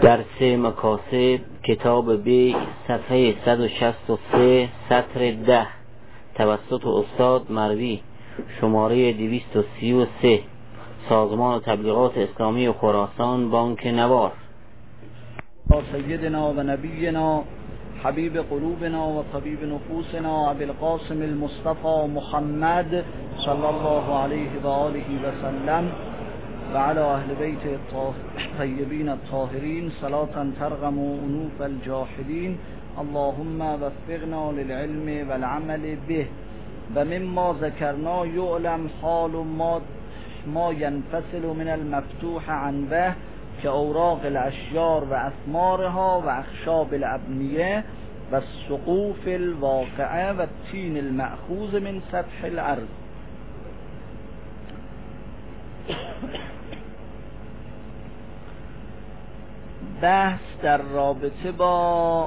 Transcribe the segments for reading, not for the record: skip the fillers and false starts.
درس مکاسب کتاب بیع صفحه 163 سطر 10 توسط استاد مروی شماره 233 سازمان تبلیغات اسلامی خراسان بانک نوار. سیدنا و نبینا حبیب قلوبنا و طبیب نفوسنا ابی القاسم المصطفى محمد صلی الله علیه و آله و سلم و علی اهل بیت الطیبین الطاهرین صلاة ترغم انوف الجاحدین اللهم وفقنا للعلم والعمل به و مما ذکرنا یعلم حال ما ينفصل من المفتوح عن به که اوراق الاشجار و اثمارها و اخشاب الابنیه و السقوف الواقعه و التین المأخوذ من سطح الارض. بحث در رابطه با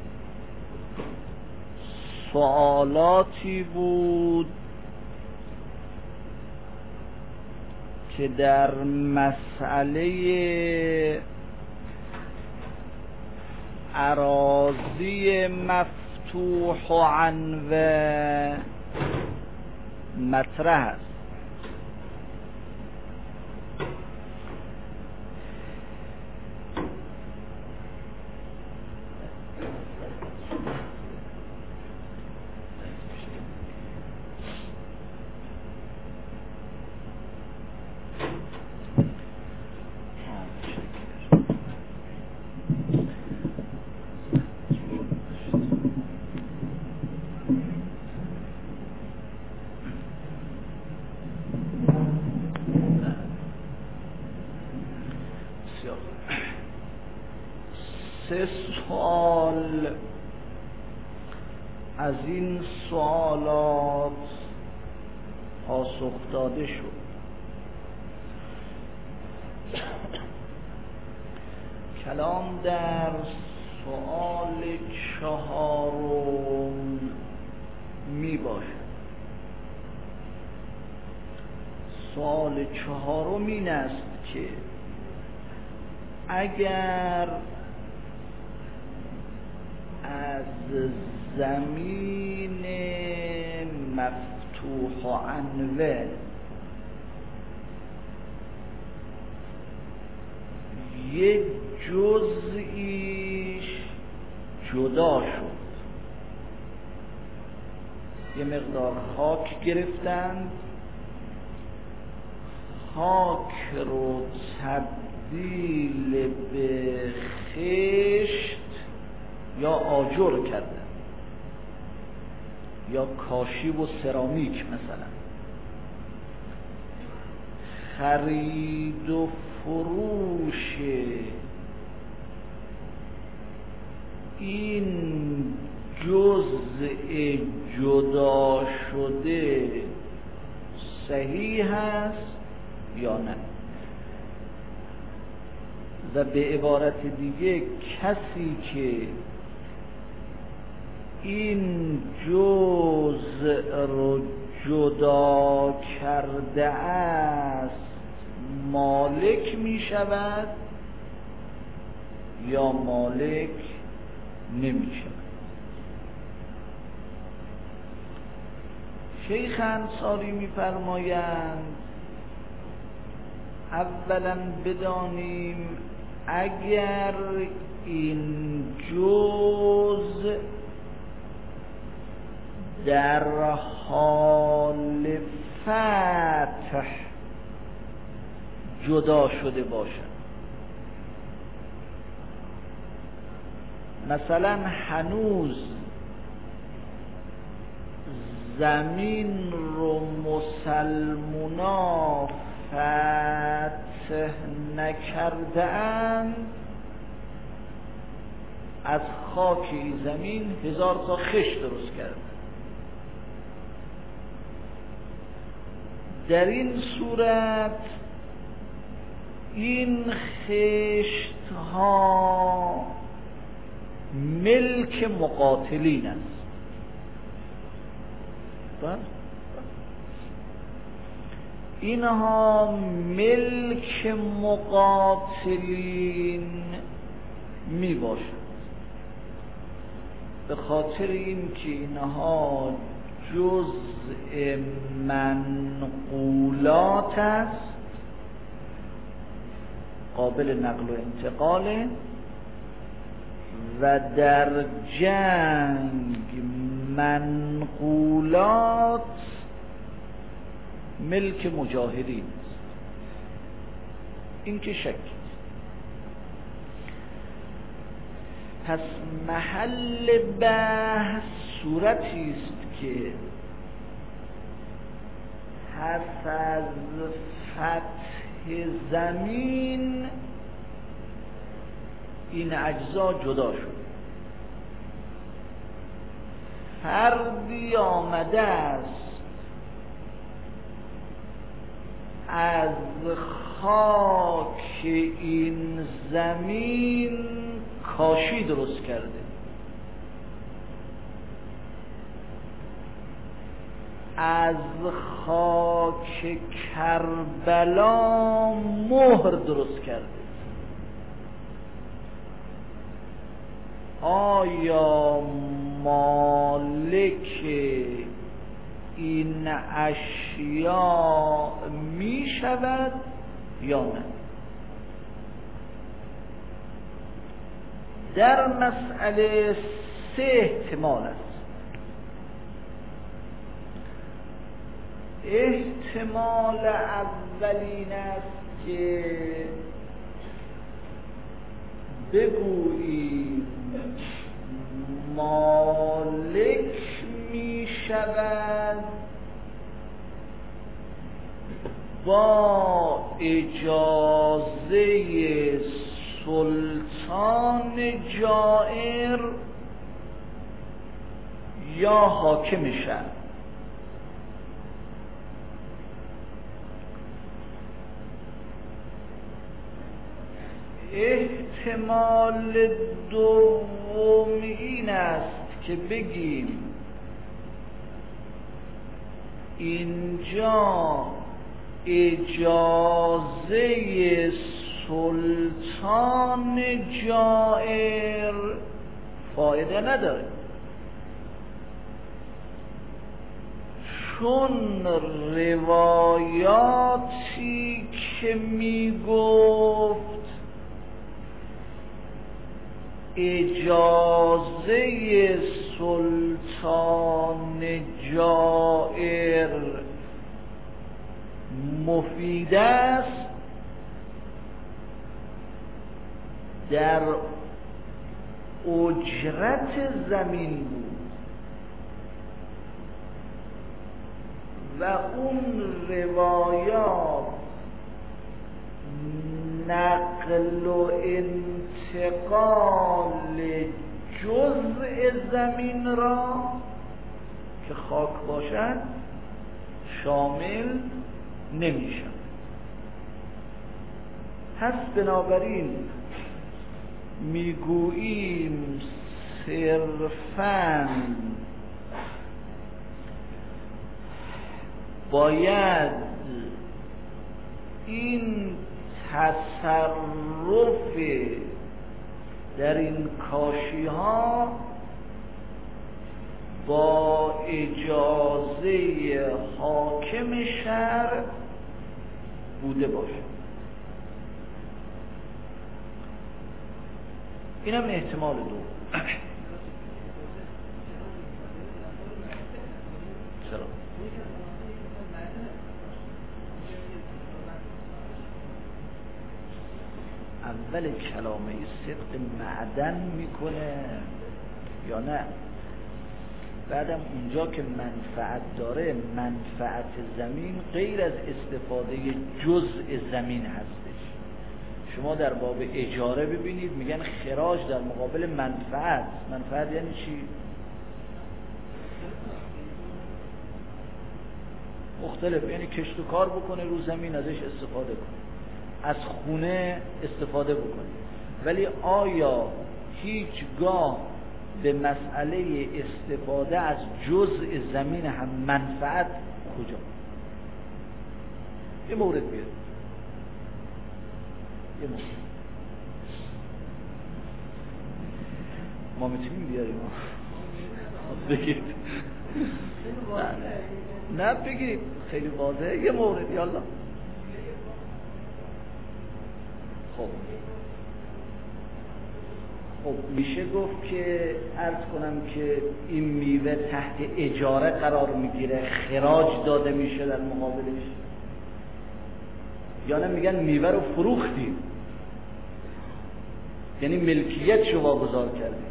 سوالاتی بود که در مسئله اراضی مفتوح و عنوه مطرح است. سه سوال از این سوالات پاسخ داده شد. کلام در سوال چهارم می باشد. سوال چهارم این است که اگر از زمین مفتوح و عنوه یک جزئیش جدا شد، یه مقدار خاک گرفتند، خاک رو تبدیل به خشت یا آجر کردن یا کاشی و سرامیک مثلا. خرید و فروش این جزء جدا شده صحیح است یا نه؟ و به عبارت دیگه کسی که این جزء رو جدا کرده است مالک می شود یا مالک نمی شود؟ شیخ انصاری می فرمایند اولا بدانیم اگر این جزء در حال فتح جدا شده باشد، مثلا هنوز زمین رو مسلمونا فتح نکرده اند، از خاک این زمین 1000 تا خشت درست کرده. در این صورت این خشت ها ملک مقاتلین است. اینها ملک مقاتلین می باشد، به خاطر این که اینها جزء منقولات است، قابل نقل و انتقاله و در جنگ منقولات ملک مجاهدین است. این که شک. پس محل بحث صورتی است که پس از فتح زمین این اجزا جدا شد. فردی آمده است از خاک این زمین کاشی درست کرده، از خاک کربلا مهر درست کرده. آیا مالک این اشیاء می شود یا نه؟ در مسئله 3 احتمال است. احتمال اولین است که بگوییم مالک می شود با اجازه سلطان جائر یا حاکم شهر. احتمال دوم این است که بگیم اینجا اجازه سلطان جائر فایده نداره، چون روایاتی که میگفت اجازه سلطان جائر مفید است، در اجرت زمین بود و اون روایات نقل و انتقال جزء زمین را که خاک باشد شامل نمیشن. پس بنابراین میگوییم صرفاً باید این تصرف در این کاشی ها با اجازه حاکم شهر بوده باشه. اینم احتمال دو. چرا؟ اول کلامه صدق معدن میکنه یا نه؟ بعدم اونجا که منفعت داره، منفعت زمین غیر از استفاده جزء زمین هستش. شما در باب اجاره ببینید میگن خراج در مقابل منفعت. منفعت یعنی چی؟ مختلف، یعنی کشت و کار بکنه رو زمین، ازش استفاده کنه، از خونه استفاده بکنه. ولی آیا هیچگاه به مسئله استفاده از جزء زمین هم منفعت کجا؟ یه مورد بیارید. ما میتونیم بیاریم بگید نه بگید خیلی واضحه یه مورد یالا. خب میشه گفت که عرض کنم که این میوه تحت اجاره قرار میگیره، خراج داده میشه در مقابلش، یا نه میگن میوه رو فروختیم یعنی ملکیت شو واگذار کردیم.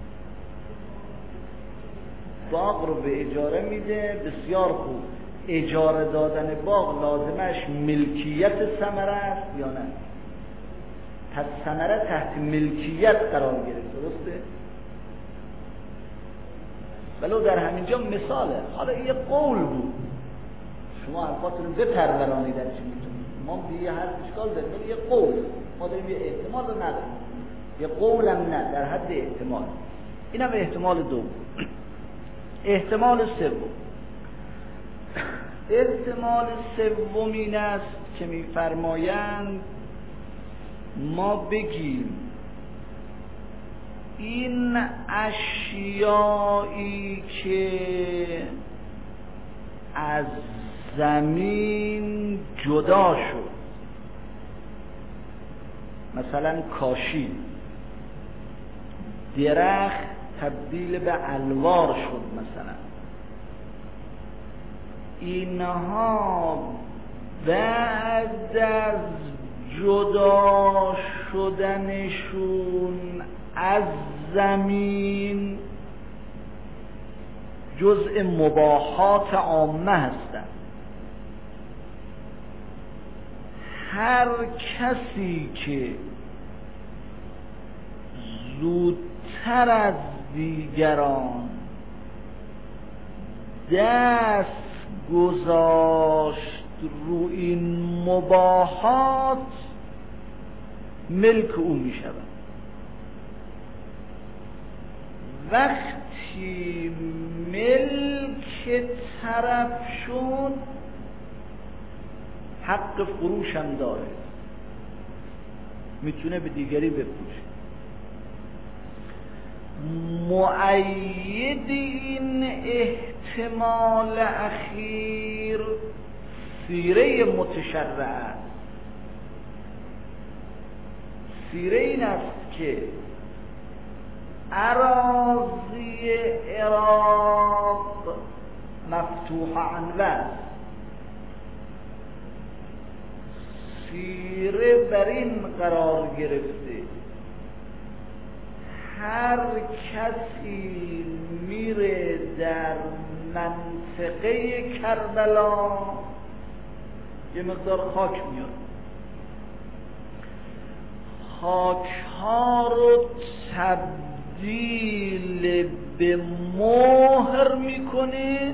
باغ رو به اجاره میده، بسیار خوب. اجاره دادن باغ لازمش ملکیت ثمره است یا نه؟ پس ثمره تحت ملکیت قرار گرفت، درسته؟ ولو در همینجا مثاله. حالا یه قول بود، شما حرفاتون رو بپرورانید در چی میتونید، ما دیگه هر اشکال داریم، ولی یه قول، ما داریم یه احتمال رو نداریم، یه قولم نه، در حد احتمال. اینم احتمال دوم. احتمال سوم، احتمال سوم این است که میفرمایند ما بگیم این اشیایی که از زمین جدا شد، مثلا کاشی، درخت تبدیل به الوار شد مثلا، اینها بعد از جدا شدنشون از زمین جزء مباحات عامه هستند. هر کسی که زودتر از دیگران دست گذاشت رو این مباحات ملک او می شود. وقتی ملک طرف شد حق فروش هم داره، میتونه به دیگری بفروشه. مؤید این احتمال اخیر سیره متشرع است. سیره این است که اراضی عراق مفتوح عنوه است. سیره بر این قرار گرفته هر کسی میره در منطقه کربلا یه مقدار خاک میاد، خاک ها رو تبدیل به مهر میکنه،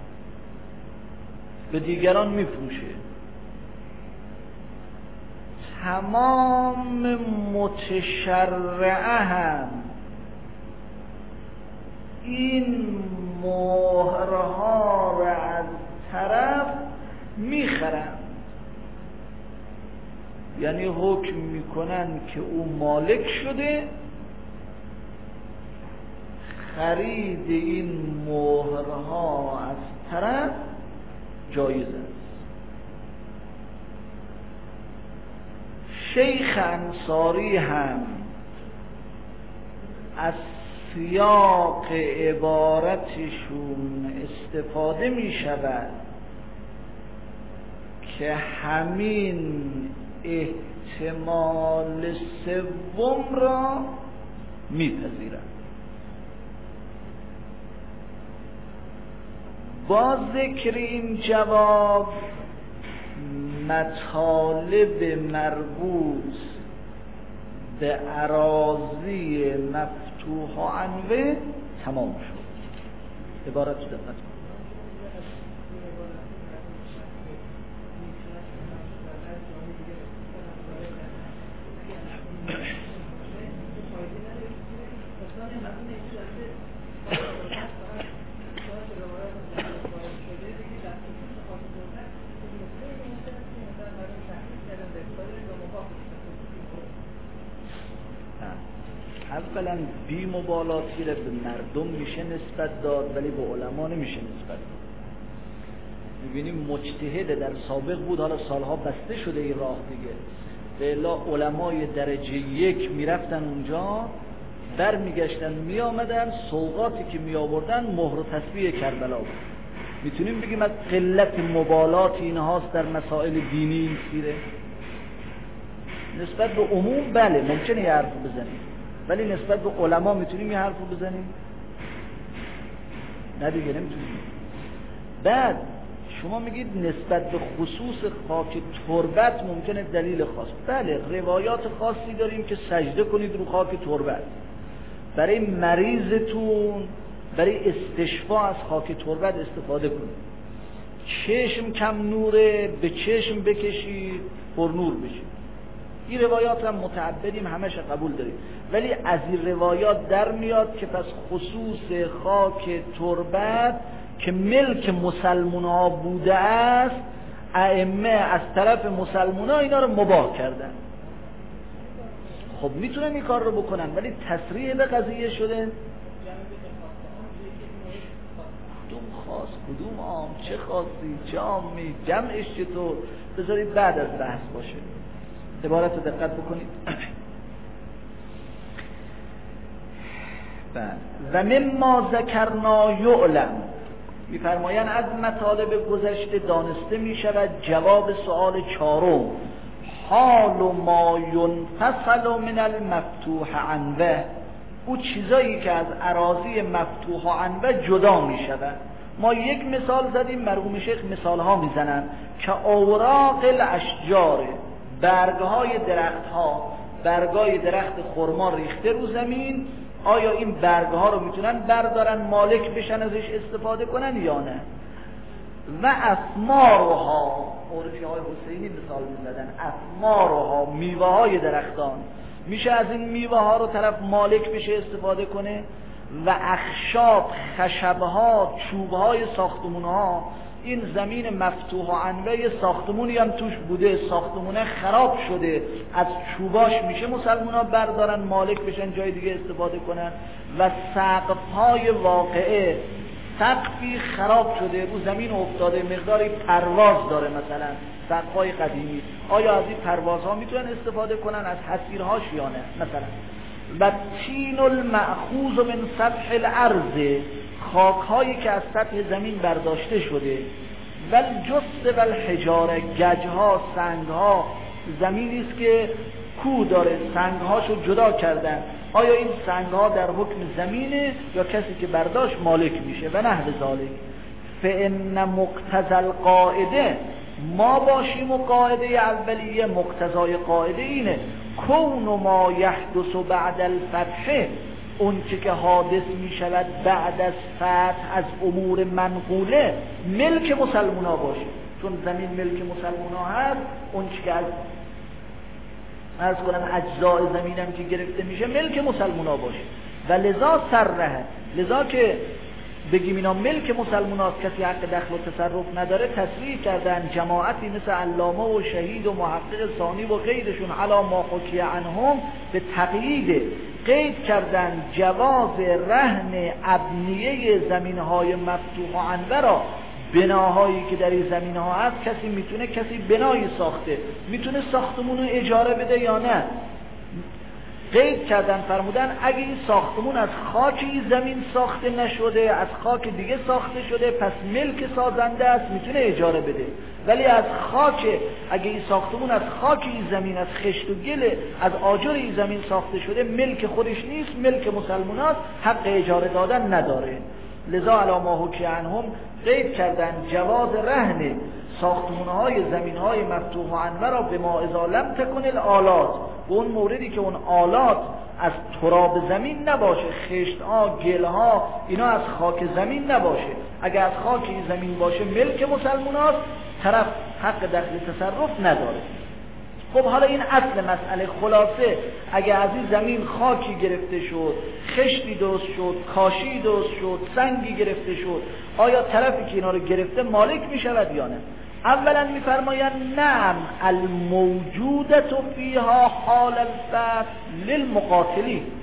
به دیگران میفروشه. تمام متشرعه هم این مهرها را از طرف میخرند، یعنی حکم میکنن که او مالک شده، خرید این مهرها از طرف جایز است. شیخ انصاری هم از سیاق عبارتشون استفاده می شود که همین احتمال سوم را میپذیرند. با ذکر این جواب مطالب مربوط به اراضی مفتوح و عنوه تمام شد. عبارت رو دقت کنید. عرض اولا بی مبالاتی را به مردم میشه نسبت داد ولی به علما نمیشه نسبت داد. میبینیم مجتهد در سابق بود، حالا سالها بسته شده این راه دیگه، به الا علمای درجه 1 میرفتن اونجا، در میگشتن میامدن، سوغاتی که میآوردن مهر و تسبیح کربلا بود. میتونیم بگیم از قلت مبالات اینهاست در مسائل دینی این سیره؟ نسبت به عموم بله ممکنه یه حرف بزنیم، ولی نسبت به علما میتونیم یه حرف بزنیم؟ نه دیگه نمیتونیم. بعد شما میگید نسبت به خصوص خاک تربت ممکنه دلیل خاص، بله روایات خاصی داریم که سجده کنید رو خاک تربت، برای مریضتون برای استشفا از خاک تربت استفاده کنید. چشم کم نوره به چشم بکشید پر نور بشید. این روایات هم متعبدیم همش قبول داریم، ولی از این روایات در میاد که پس خصوص خاک تربت که ملک مسلمان ها بوده است، ائمه از طرف مسلمان ها اینا رو مباح کردن. خب میتونن این کار رو بکنن، ولی تصریح به قضیه شده کدوم خاص کدوم عام، چه خاصی چه عامی، جمعش چطور، بذارید بعد از بحث باشه. عبارت رو دقت بکنید. و مما ذکرنا یعلم، میفرمایند از مطالب گذشته دانسته میشود جواب سؤال 4 حال ما ینفصل من المفتوح عنه، او چیزایی که از اراضی مفتوح عنه جدا میشود. ما یک مثال زدیم، مرحوم شیخ مثال ها میزنن که اوراق الاشجار، برگهای درخت ها، برگای درخت خرما ریخته رو زمین، آیا این برگها رو میتونن بردارن مالک بشن ازش استفاده کنن یا نه؟ و اثمارها، عرفی های حسینی مثال میزدن، اثمارها میوه های درختان، میشه از این میوه ها رو طرف مالک بشه استفاده کنه. و اخشاب، خشبها، چوبهای ساختمونها، این زمین مفتوح و عنوه ساختمونی هم توش بوده، ساختمونه خراب شده، از چوباش میشه مسلمونا بردارن مالک بشن جای دیگه استفاده کنن. و سقفهای واقعه، سقفی خراب شده رو زمین افتاده، مقداری پرواز داره، مثلا سقفهای قدیمی، آیا از این پروازها میتونن استفاده کنن، از حصیرهاش یا نه مثلا. و تین المأخوذ من سطح الارض، خاکهایی که از سطح زمین برداشته شده. والجث والحجاره، گچها، سنگها، زمینی است که کوه داره، سنگهاشو جدا کردن، آیا این سنگها در حکم زمینه یا کسی که برداشت مالک میشه؟ و نحو ذالک. فان مقتضى القاعده، ما باشیم و قاعده اولیه، مقتضای قاعده اینه کون ما یحدث بعد الفتح، اون که حادث می شود بعد از فتح از امور منقوله، ملک مسلمان ها باشه. چون زمین ملک مسلمان ها هست، اون که از کنم اجزای زمین هم که گرفته میشه ملک مسلمان ها باشه. و لذا سره، لذا که بگیم اینا ملک مسلمان هاست، کسی حق دخل و تصرف نداره، تصریح کردن جماعتی مثل علامه و شهید و محقق ثانی و غیرشون علا ما حکی عنهم به تقیید قید کردن جواز رهن ابنیه زمینهای مفتوح و عنوه را، بناهایی که در این زمین ها هست، کسی میتونه، کسی بنایی ساخته میتونه ساختمون رو اجاره بده یا نه. قید کردن، فرمودن اگه این ساختمون از خاک این زمین ساخته نشده، از خاک دیگه ساخته شده، پس ملک سازنده است، میتونه اجاره بده. ولی از خاک، اگه این ساختمون از خاک این زمین، از خشت و گل، از آجر این زمین ساخته شده، ملک خودش نیست، ملک مسلمانات، حق اجاره دادن نداره. لذا علی ما حکی عنهم قید کردن جواز رهن ساختمان‌های زمین‌های مفتوح و عنوه را به ما اذا لم تکن الآلات، به اون موردی که اون آلات از تراب زمین نباشه، خشت‌ها، گل‌ها، اینا از خاک زمین نباشه. اگر از خاک این زمین باشه ملک مسلمانات، طرف حق دخل تصرف نداره. خب حالا این اصل مسئله. خلاصه اگه از این زمین خاکی گرفته شد، خشتی درست شد، کاشی درست شد، سنگی گرفته شد، آیا طرفی که اینا رو گرفته مالک می شود یا نه؟ اولا میفرمایند نعم الموجودت فیها حال الفتح للمقاتلین،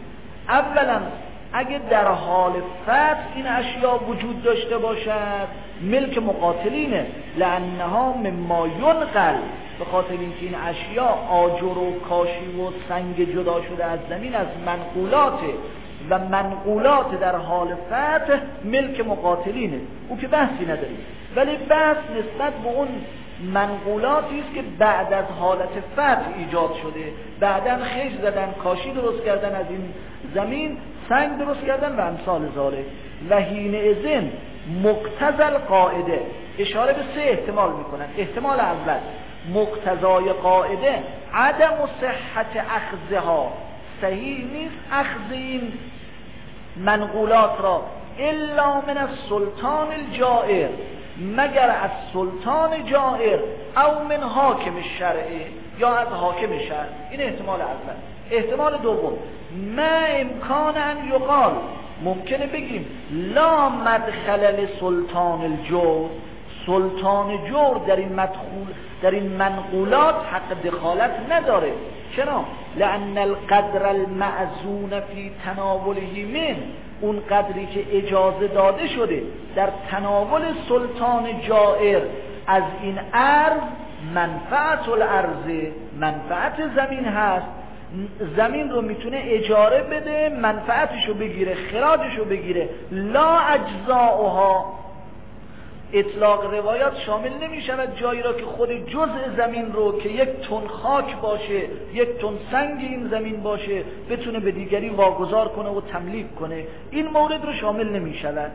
اولا اگه در حال فتح این اشیاء وجود داشته باشد ملک مقاتلینه، لانها مما ینقل، به خاطر اینکه این اشیاء آجر و کاشی و سنگ جدا شده از زمین از منقولاته و منقولات در حال فتح ملک مقاتلینه، او که بحثی نداریم. ولی بحث نسبت به اون منقولاتی است که بعد از حالت فتح ایجاد شده، بعداً خیش زدن، کاشی درست کردن از این زمین، سنگ درست کردن و امثال ذالک. و حینئذ مقتضی القاعده، اشاره به سه احتمال میکنن. احتمال اول، مقتضای قاعده عدم صحت اخذها، صحیح نیست اخذ این منقولات را الا من السلطان الجائر، مگر از سلطان جائر، او من حاکم شرعی، یا از حاکم شرع. این احتمال اول. احتمال دوم، ما امکان ان یقال، ممکنه بگیم لا مدخل لسلطان الجور، سلطان جور در این مدخول، در این منقولات حق دخالت نداره. چرا؟ لأن القدر المأذون فی تناوله من، اون قدری که اجازه داده شده در تناول سلطان جائر از این ارض، منفعت الارض، منفعت زمین هست. زمین رو میتونه اجاره بده، منفعتشو بگیره، خراجشو بگیره، لا اجزاؤها. اطلاق روایات شامل نمی شود جایی را که خود جزء زمین رو که یک تن خاک باشه، یک تن سنگ این زمین باشه، بتونه به دیگری واگذار کنه و تملیک کنه. این مورد رو شامل نمی شود.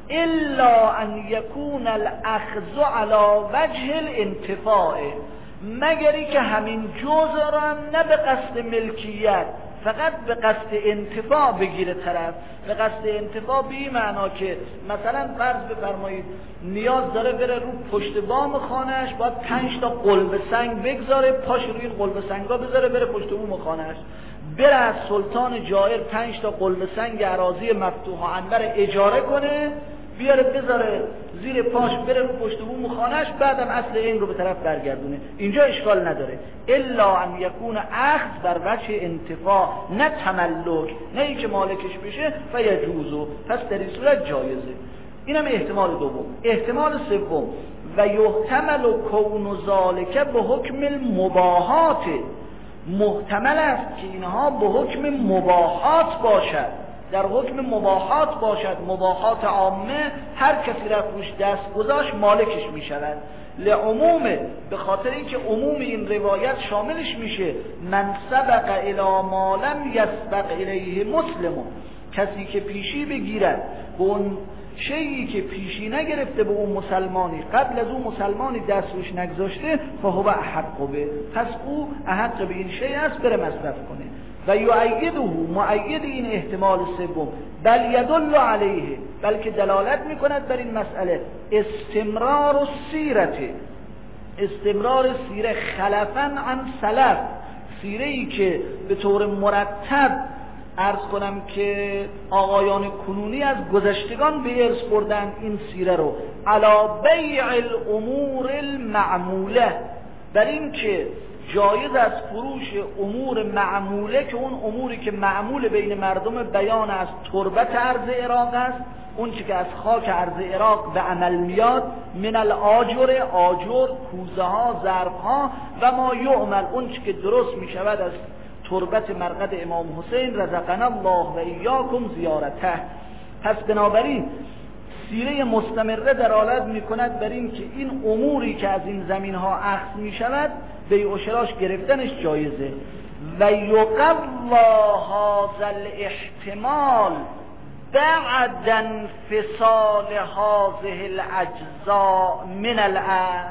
الا ان یکون الاخذ علی وجه الانتفاع، مگری که همین جزء را نه به قصد ملکیت، فقط به قصد انتفاع بگیره طرف. به قصد انتفاع به این معنا که مثلا فرض بفرمایید نیاز داره بره رو پشت بام خانهش، باید 5 تا قلب سنگ بگذاره، پاش روی قلب سنگا بذاره، بره پشت بوم خانهش، بره از سلطان جائر 5 تا قلب سنگ اراضی مفتوح و انور اجاره کنه، بیاره بذاره زیر پاش، بره رو پشت بوم خانهش، بعدم اصل این رو به طرف برگردونه. اینجا اشکال نداره. الا ان یکون اخذ بر وجه انتفاع، نه تملک، نه ای که مالکش بشه، فیجوزو، پس در این صورت جایزه. اینم احتمال دوم. احتمال سوم، و یحتمل کون ذالک به حکم المباحات، محتمل است که اینها به حکم مباحات باشد، در حکم مباحات باشد، مباحات عامه، هر کسی را روش دست گذاشت مالکش می شود. لعمومه، به خاطر اینکه عموم این روایت شاملش میشه من سبق الی ما لم یسبق الیه مسلم، کسی که پیشی بگیرد به اون شیئی که پیشی نگرفته به اون مسلمانی، قبل از اون مسلمانی دست روش نگذاشته، فهو احق به، پس او احق به این شیء است بره مصرف کنه. و یؤیده، مؤید این احتمال سوم، بل یدل علیه، بلکه دلالت میکند بر این مسئله، استمرار السیرت، استمرار سیره خلفا عن سلف، سیره‌ای که به طور مرتب عرض کنم که آقایان کنونی از گذشتگان به ارث بردن این سیره رو، علی بیع الامور المعموله، بر این که جایز از فروش امور معموله، که اون اموری که معمول بین مردم بیان از تربت ارض عراق است، اون چی که از خاک ارض عراق به عمل میاد، من الاجر، آجر، کوزه ها، ظرف ها، و ما یعمل، اون چی که درست می شود از تربت مرقد امام حسین رزقنا الله و ایاکم زیارته. پس بنابراین سیره مستمره دلالت میکند بر این که این اموری که از این زمین ها اخذ می شود بیع و شراش گرفتنش جایزه. و یقوا هذا الاحتمال بعد انفصال هذه الاجزاء من الارض.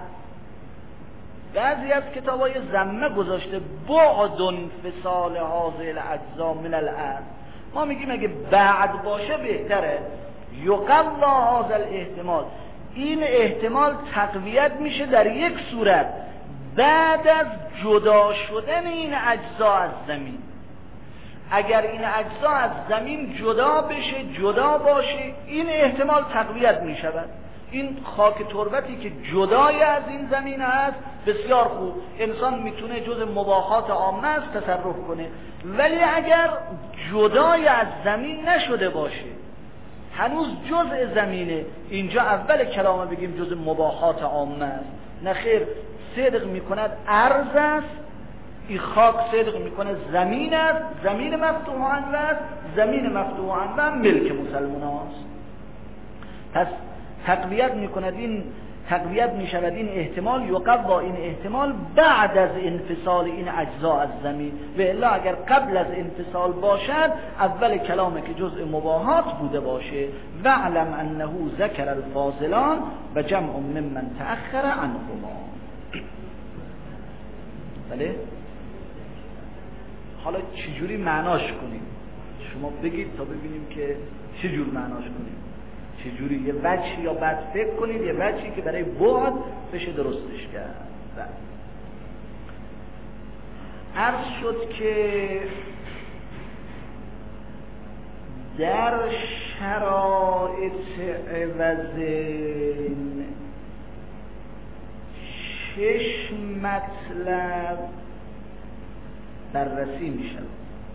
بعضی از کتابای ضمه گذاشته بعد انفصال هذه الاجزاء من الارض، ما میگیم اگه بعد باشه بهتره. یقوا هذا الاحتمال، این احتمال تقویت میشه در یک صورت، بعد از جدا شدن این اجزا از زمین. اگر این اجزا از زمین جدا بشه، جدا باشه، این احتمال تقویت میشود. این خاک تربتی که جدای از این زمین است بسیار خوب، انسان میتونه جز مباحات عامه است تصرف کنه. ولی اگر جدای از زمین نشده باشه، هنوز جزء زمینه، اینجا اول کلامه بگیم جز مباحات عامه است. نه خیر، صدق میکند ارض است، این خاک صدق میکنه زمین است، زمین مفتوح عنوه است، زمین مفتوح عنوه ملک مسلمان است. پس تقویت میکند، این تقویت میشود این احتمال، یقوا این احتمال بعد از انفصال این اجزا از زمین، و الا اگر قبل از انفصال باشد اول کلامه که جزء مباحات بوده باشه. وعلم انه ذکر الفاضلان و جمع ممن تأخر عنهما. بله؟ حالا چجوری معناش کنیم؟ شما بگید تا ببینیم که چجور معناش کنیم. چجوری؟ یه وجهی یا بعد فکر کنید، یه وجهی که برای بعد بشه درستش کرد. عرض شد که در شرایط عوضین 6 مطلب بررسی می شود،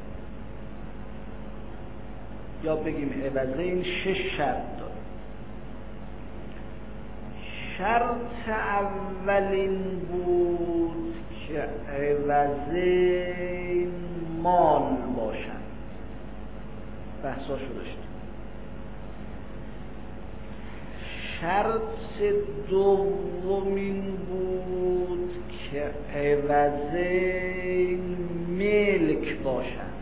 یا بگیم عوضین 6 شرط داره. شرط اولین بود که عوضین مال باشند، بحثاشو داشتیم. شرط دومین بود که عوضین ملک باشند،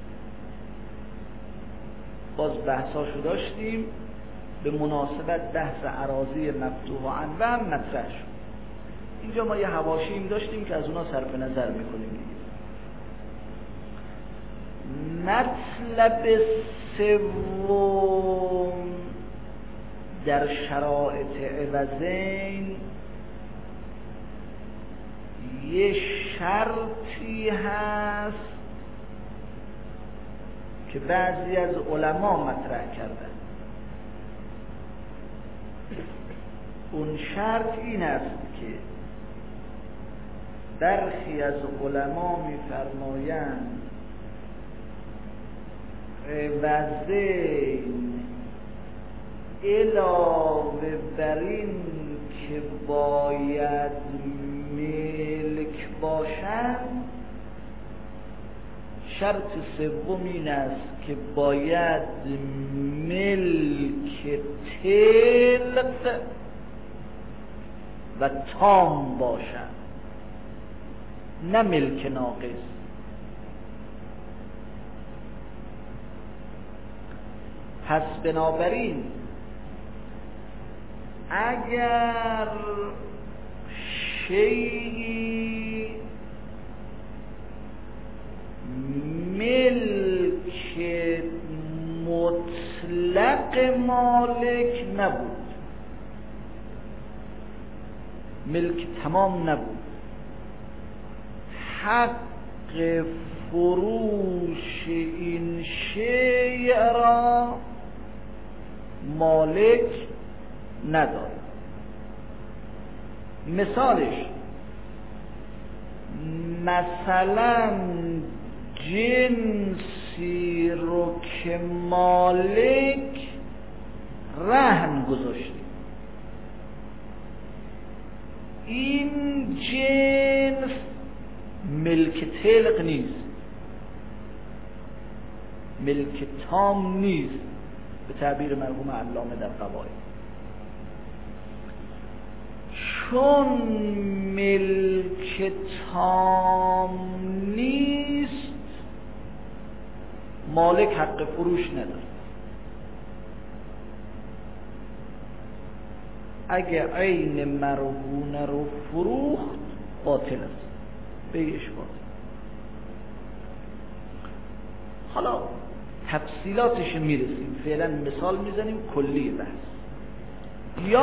باز بحثاشو داشتیم. به مناسبت بحث اراضی مفتوح عنوه مطرح شد. اینجا ما یه حواشیم داشتیم که از اونا صرف نظر میکنیم. مطلب سوم در شرایط عوضین یه شرطی هست که بعضی از علما مطرح کردن. اون شرط این است که برخی از علما می‌فرمایند عوضین علاوه بر این که باید ملک باشند، شرط سوم این است که باید ملک طلق و تام باشند، نه ملک ناقص. پس بنابراین اگر شیئی ملک مطلق مالک نبود، ملک تمام نبود، حق فروش این شیء را مالک نداره. مثالش مثلا جنسی رو که مالک رهن گذاشته، این جنس ملک طلق نیست، ملک تام نیست به تعبیر مرحوم علامه در قواعد. چون ملک تام نیست مالک حق فروش نداره. اگه عین مرهونه رو فروخت باطل است، بیش باطل. حالا تفصیلاتش میرسیم، فعلا مثال میزنیم کلی بحث. یا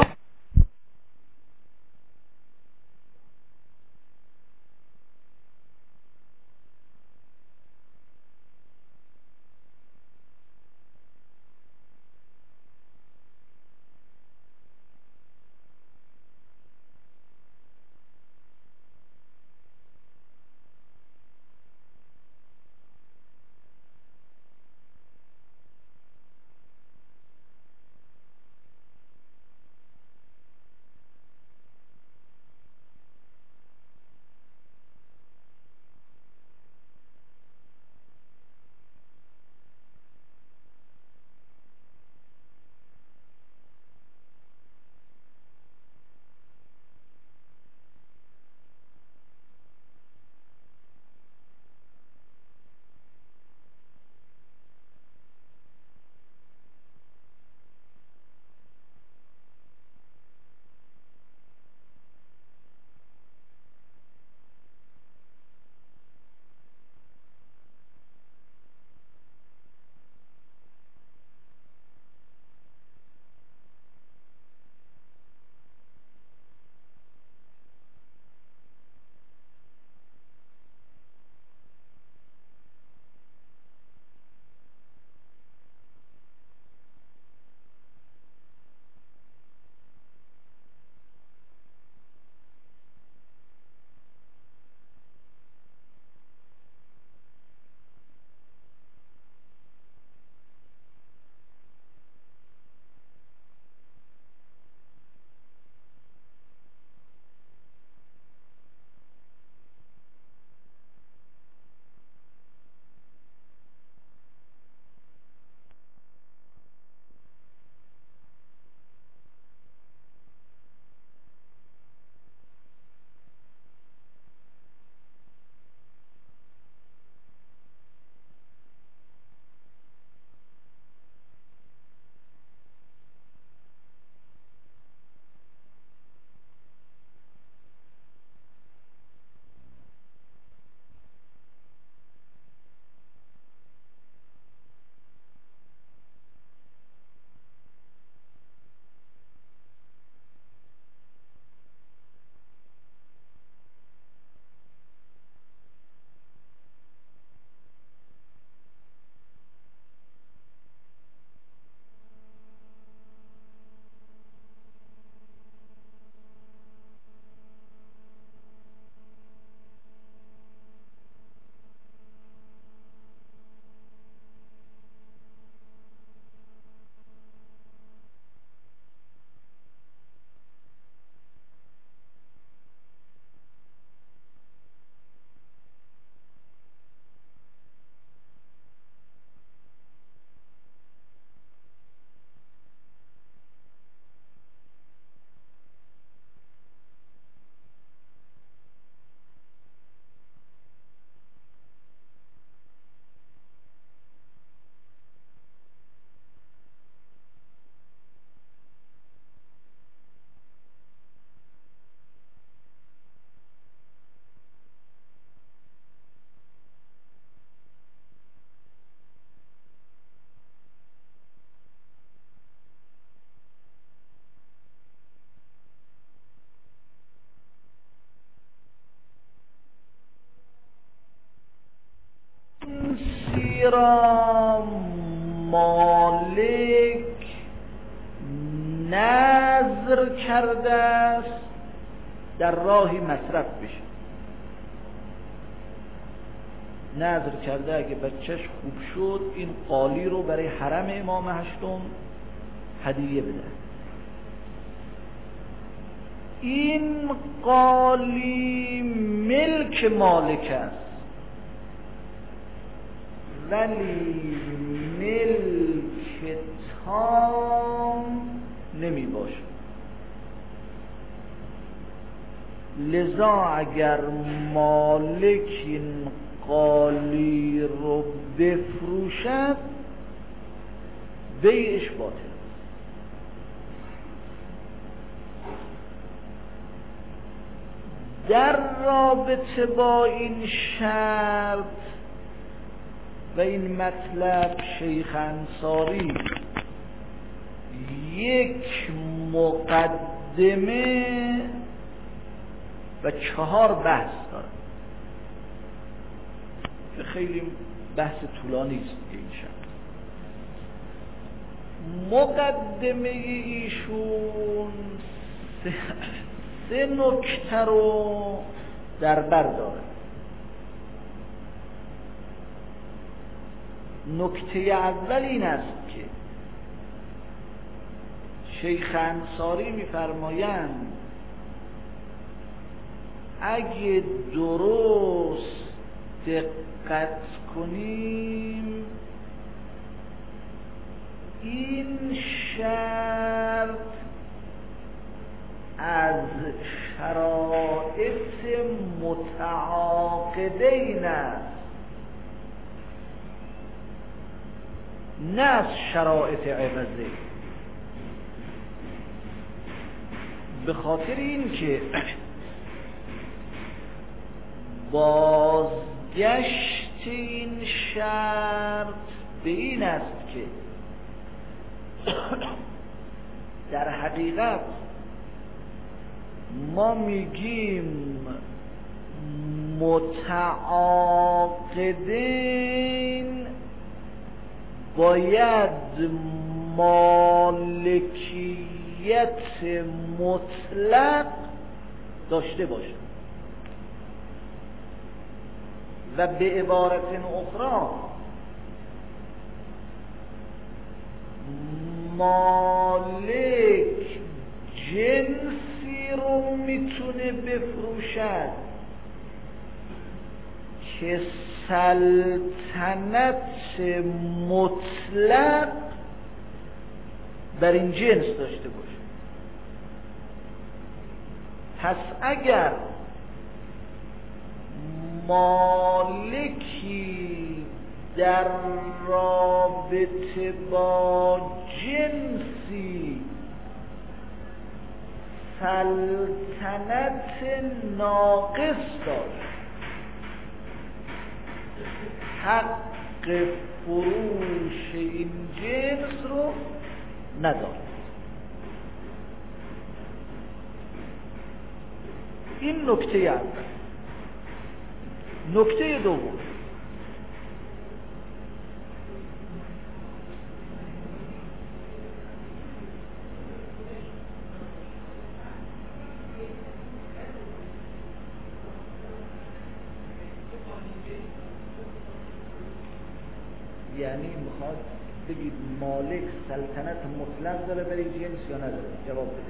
را مالک نذر کرده است در راهی مصرف بشه. نذر کرده اگه بچهش خوب شد این قالی رو برای حرم امام هشتم هدیه بده. این قالی ملک مالک است ولی ملک تام نمی باشه. لذا اگر مالک این قالی رو بفروشد بیعش باطل. در رابطه با این شرط و این مطلب شیخ انصاری یک مقدمه و 4 بحث داره که خیلی بحث طولانی است این شرط. مقدمه ایشون 3 نکته رو در بر داره. نکته اول این است که شیخ انصاری می‌فرمایند اگه درست دقت کنیم این شرط از شرایط متعاقدین است نه از شرایط عوضی. به خاطر این که بازگشت این شرط به این است که در حقیقت ما میگیم متعاقدین باید مالکیت مطلق داشته باشه و به عبارت اخرى مالک جنسی رو میتونه بفروشد که سلطنت مطلق بر این جنس داشته باشه. پس اگر مالکی در رابطه با جنسی سلطنت ناقص داشت حق فروش این جنس رو ندارد. این نکته اول. نکته دوم یعنی میخواد بگید مالک سلطنت مطلق داره برای جنس یا نداره؟ جواب بده.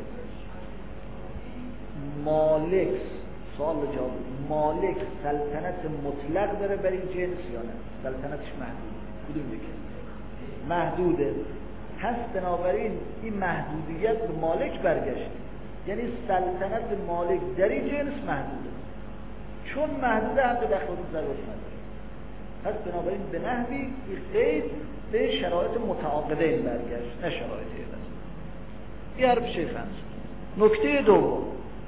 مالک سوال جواب. مالک سلطنت مطلق داره برای جنس یا نه؟ سلطنتش محدود. کدوم بگید؟ محدوده. پس بنابراین این محدودیت به مالک برگشته. یعنی سلطنت مالک در این جنس محدوده. چون محدوده حق دخل و ضرورت نداره. پس بنابراین به نحوی این قید به شرایط متعاقدین برگشت نه شرایط عوض. این حرف شیخ انصاری. نکته دوم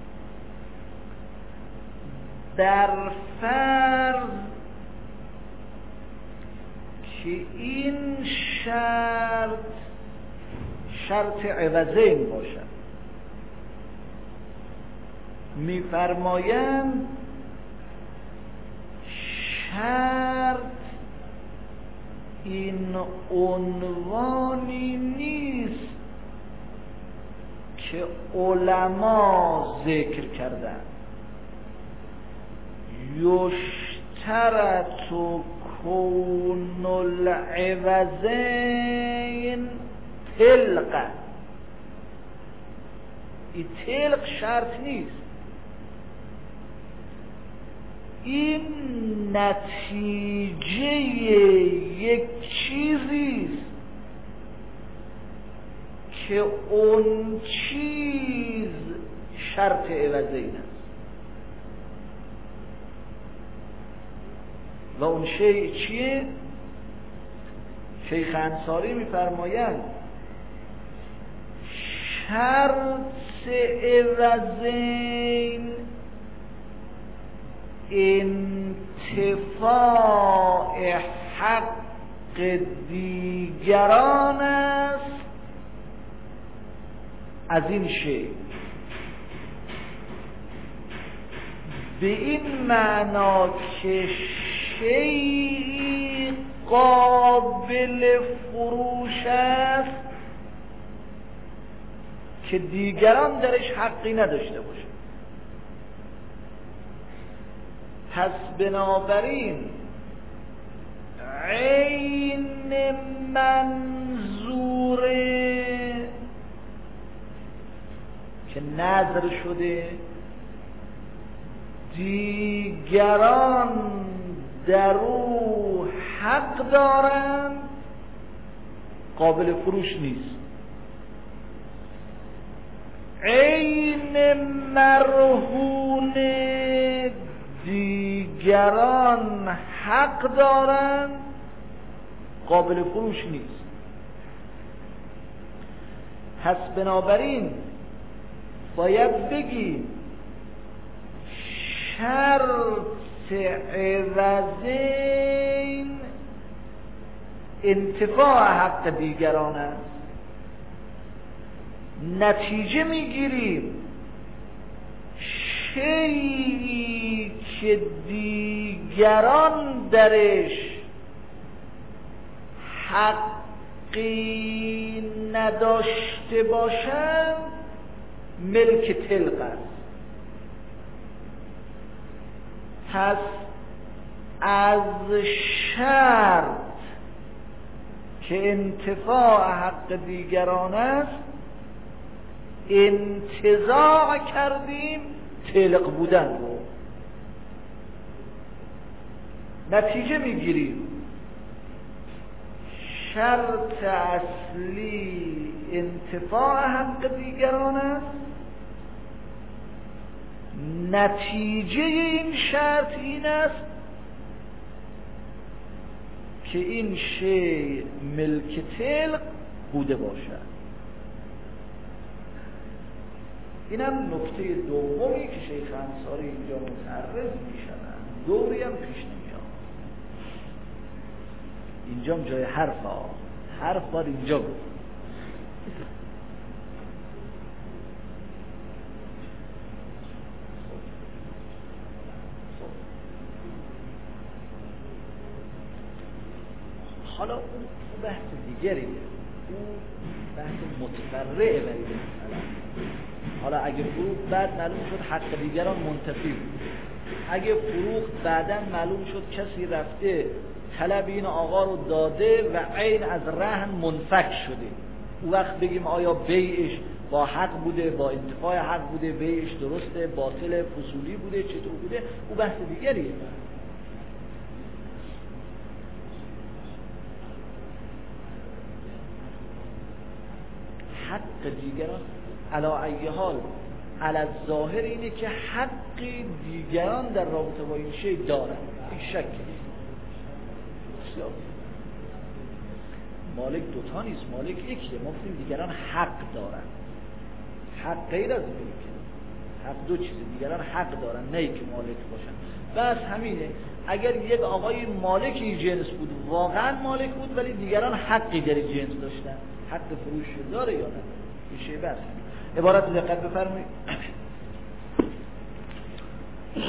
در فرض که این شرط عوضین باشد می‌فرمایند شرط این عنوانی نیست که علما ذکر کردن. یشترط کون العوضین تلقا. این تلق شرط نیست، این نتیجه یک چیزیست که اون چیز شرط عوضین است و اون شیء چیه؟ شیخ انصاری میفرمایند شرط عوضین انتفاع حق دیگران است از این شیء، به این معنا که شیء قابل فروش است که دیگران درش حقی نداشته باشه. پس بنابراین عین منظوره که نظر شده دیگران در او حق دارند قابل فروش نیست. عین مرهون دیگران حق دارند قابل فروش نیست. پس بنابراین باید بگیم شرط عوضین انتفاع حق دیگران است. نتیجه میگیریم شیئی که دیگران درش حقی نداشته باشند ملک تلق است. پس از شرط که انتفاع حق دیگران است انتزاع کردیم تلق بودن رو. نتیجه میگیریم شرط اصلی انتفاع حق دیگران است، نتیجه این شرط این است که این شیء ملک تلق بوده باشد. اینم نکته دومی که شیخ انصاری اینجا متعرض میشن. دوری هم پیش نمیاد. اینجا جای حرف باید اینجا بود. حالا اون بحث دیگریه، اون بحث متفرعه برای مثلا. حالا اگه فروخت بعد معلوم شد حق دیگران منتفی بود، اگه فروخت بعداً معلوم شد کسی رفته طلب این آقا رو داده و عین از رهن منفک شده، اون وقت بگیم آیا بیعش با حق بوده، با انتفاع حق بوده، بیعش درسته، باطل، فضولی بوده، چطور بوده، اون بحث دیگریه. حق دیگران علی ای حال علی الظاهر اینه که حق دیگران در رابطه با این شی دارن، این شک نیست. مالک دوتا نیست، مالک یکیه. ما گفتیم دیگران حق دارن. حق غیر از ملکه، حق دو چیزه. دیگران حق دارن نه که مالک باشن. بس همینه. اگر یک آقای مالکی جنس بود، واقعا مالک بود، ولی دیگران حقی در جنس داشتن، حق فروش داره یا نه، این شی بس. عبارت دقت بفرمایید.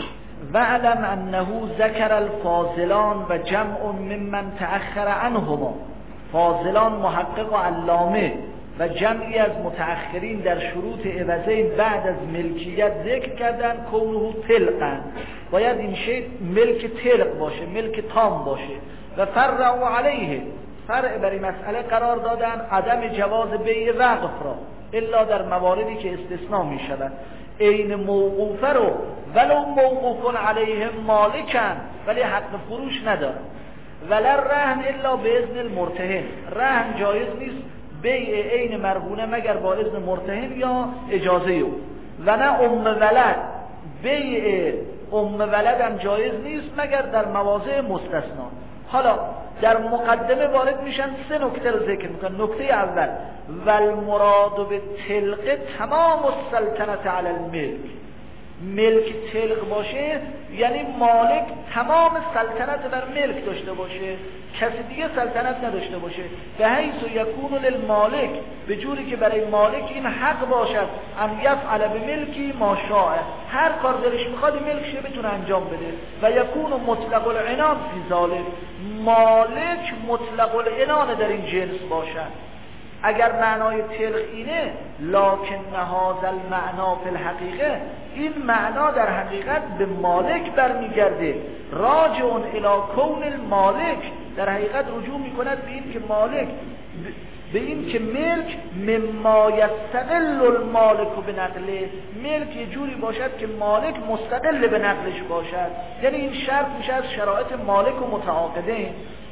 وعلم انه ذکر الفاضلان و جمع ممن تأخر عنهما. فاضلان محقق و علامه و جمعی از متأخرین در شروط عوضین بعد از ملکیت ذکر کردن کونه تلقن، باید این شی ملک تلق باشه، ملک تام باشه. و فرعوا علیه، فرع بر این مسئله قرار دادن عدم جواز بیع وقف را الا در مواردی که استثناء می شود. این موقوفه رو ولو موقوف علیه مالکن، ولی حق فروش ندارن. ولا رهن الا به اذن المرتهن، رهن جایز نیست بیع عین مرهونه مگر با اذن مرتهن یا اجازه او. و نه ام ولد، بیع ام ولد هم جایز نیست مگر در مواضع مستثنا. حالا در مقدمه وارد میشن 3 نکته رو ذکر میکنن. نکته اول والمراد به تلق تمام السلطنت علی الملک، ملک تلق باشه یعنی مالک تمام سلطنت بر ملک داشته باشه، کسی دیگه سلطنت نداشته باشه. به حیث یکون للمالک، به جوری که برای مالک این حق باشد ان یفعل به ملکی ما شاء، هر کار دلش میخواد ملکش بتونه انجام بده. و یکون مطلق العنان فی ذلک، مالک مطلق العنان در این جنس باشد. اگر معنای تلق اینه لکن هذا المعنا فی الحقیقه، این معنا در حقیقت به مالک برمیگرده. راجع الی کون المالک، در حقیقت رجوع میکند به این که مالک، به این که ملک مما یستقل المالک بنقله، ملک یه جوری باشد که مالک مستقل به نقلش باشد. یعنی این شرط میشه از شرایط مالک و متعاقدین.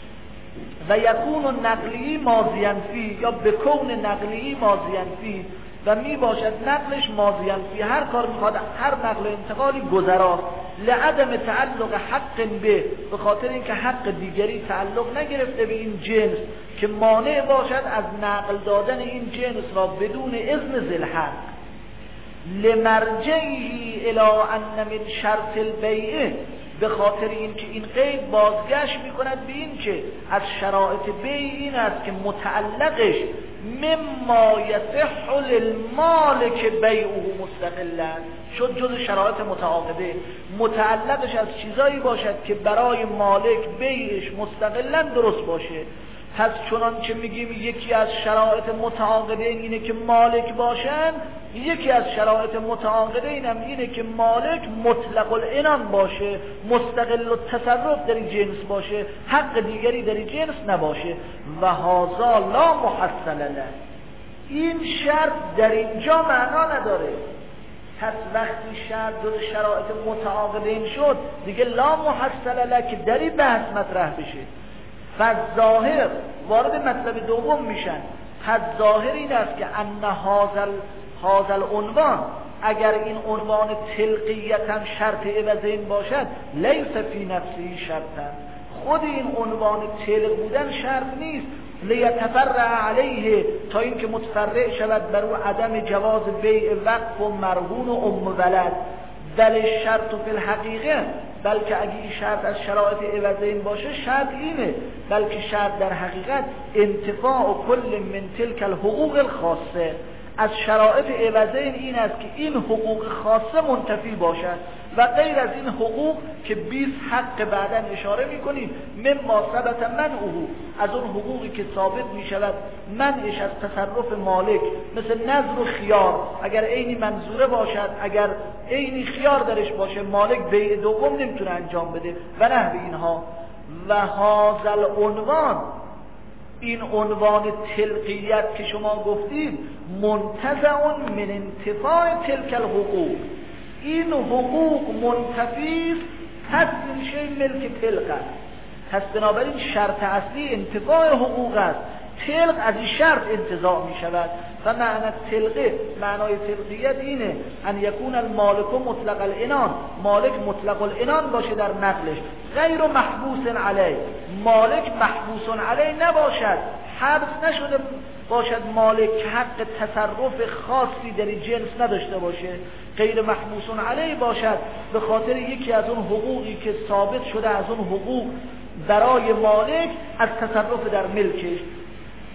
و یکون نقلی ماضیاً فی، یا بکون نقلی ماضیاً فی، و می باشد نقلش ماضیاً فی، هر کار میخواد، هر نقل و انتقالی گذراست. لعدم تعلق حق به خاطر اینکه حق دیگری تعلق نگرفته به این جنس که مانع باشد از نقل دادن این جنس را بدون اذن ذی الحق. لمرجعی الی ان من شرط البیع، به خاطر این که این قید بازگشت میکند به این که از شرایط بیع این است که متعلقش مما یصح للمالک بیعه مستقلا شد، جز شرایط متعاقده. متعلقش از چیزایی باشد که برای مالک بیعش مستقلا درست باشه. پس چنان که میگیم یکی از شرایط متعاقده اینه که مالک باشن، یکی از شرایط متعاقده اینه که مالک مطلق العنان باشه، مستقل التصرف در این جنس باشه، حق دیگری در این جنس نباشه. و هذا لا محصل له، این شرط در اینجا معنا نداره. پس وقتی شرط جز شرایط متعاقده این شد دیگه لا محصل له که در این بحث مطرح بشه. پس ظاهر وارد مطلب دوم میشن. پس ظاهر این است که ان هذا العنوان، اگر این عنوان تلقیت هم شرط عوضین باشد، لیس فی نفسه شرطا، خود این عنوان تلق بودن شرط نیست. لیتفرع علیه، تا این که متفرع شود بر او عدم جواز بیع وقف و مرهون و ام ولد. بل شرط فی الحقیقه، بلکه اگه این شرط از شرایط عوضین باشه شرط اینه، بلکه شرط در حقیقت انتفاع کل من تلک الحقوق الخاصه، از شرایط عوضین این است که این حقوق خاصه منتفی باشد و غیر از این حقوق که 20 حق بعداً اشاره میکنیم مما ثبت منعه، از اون حقوقی که ثابت میشود منعش از تصرف مالک، مثل نظر و خیار، اگر عینی منظوره باشد، اگر عینی خیار درش باشه، مالک بیع دوم نمیتونه انجام بده و نحو اینها. و هذا العنوان، این عنوان تلقیت که شما گفتید، منتزع من انتفاع تلک الحقوق، این حقوق منتفی پس این شی ملک تلق است. پس بنابراین شرط اصلی انتفاع حقوق است، تلق از این شرط انتزاع می شود. و معنی تلقه، معنای تلقیت اینه ان یکون المالک مطلق العنان، مالک مطلق العنان باشه در نقلش، غیر محبوس علیه، مالک محبوس علیه نباشد، حبس نشده باشد مالک که حق تصرف خاصی در این جنس نداشته باشه، غیر محبوس علیه باشد به خاطر یکی از اون حقوقی که ثابت شده از اون حقوق برای مالک از تصرف در ملکش.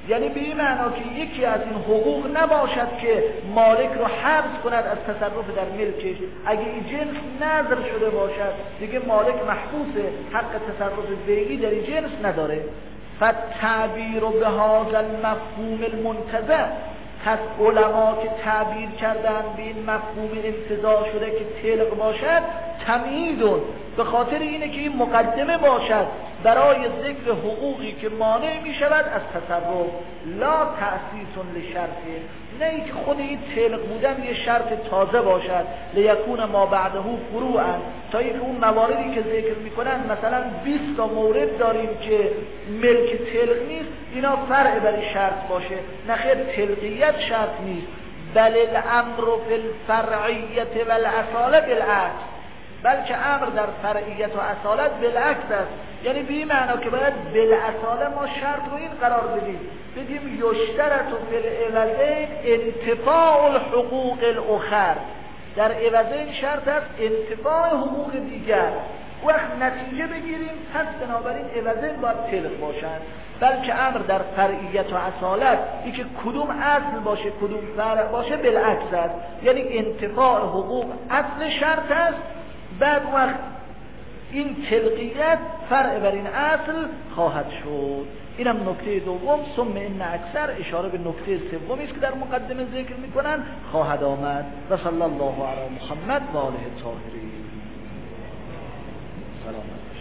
یعنی به این معنا که یکی از این حقوق نباشد که مالک رو حبس کند از تصرف در ملکش. اگه این جنس نظر شده باشد دیگه مالک محبوسه، حق تصرف بیعی در این جنس نداره. فالتعبیر به هذا المفهوم المنتزع، پس علما که تعبیر کردن به این مفهوم انتزاع شده که طلق باشد، تمهیدون، به خاطر اینه که این مقدمه باشد برای ذکر حقوقی که مانع می شود از تصرف، لا تأسیس لشرطه، نه ای که خود این طلق بودن یه شرط تازه باشد، لیکون ما بعده فروعا، تا اینکه اون مواردی که ذکر میکنن مثلا 20 تا مورد داریم که ملک طلق نیست، اینا فرع بر این شرط باشه. نخیر، طلقیت شرط نیست، بل الامر فی الفرعیت و الاصاله بالعکس، بلکه امر در فرعیت و اصالت بالعکس است. یعنی به این معنا که باید بالاصاله ما شرط رو این قرار بدیم یشترط فی العوضین انتفاع الحقوق الاخر، در عوضین شرط است انتفاع حقوق دیگر، وقت نتیجه بگیریم پس بنابراین عوضین باید طلق باشند. بلکه امر در فرعیت و اصالت، این که کدوم اصل باشه کدوم فرع باشه بالعکس است، یعنی انتفاع حقوق اصل شرط است، بعد وقت این طلقیت فرع بر این اصل خواهد شد. اینم نکته دوم. ثم ان اکثر اشاره به نکته سومی است که در مقدمه ذکر میکنن خواهد آمد. و صلی الله علی محمد و آله الطاهرین. سلام.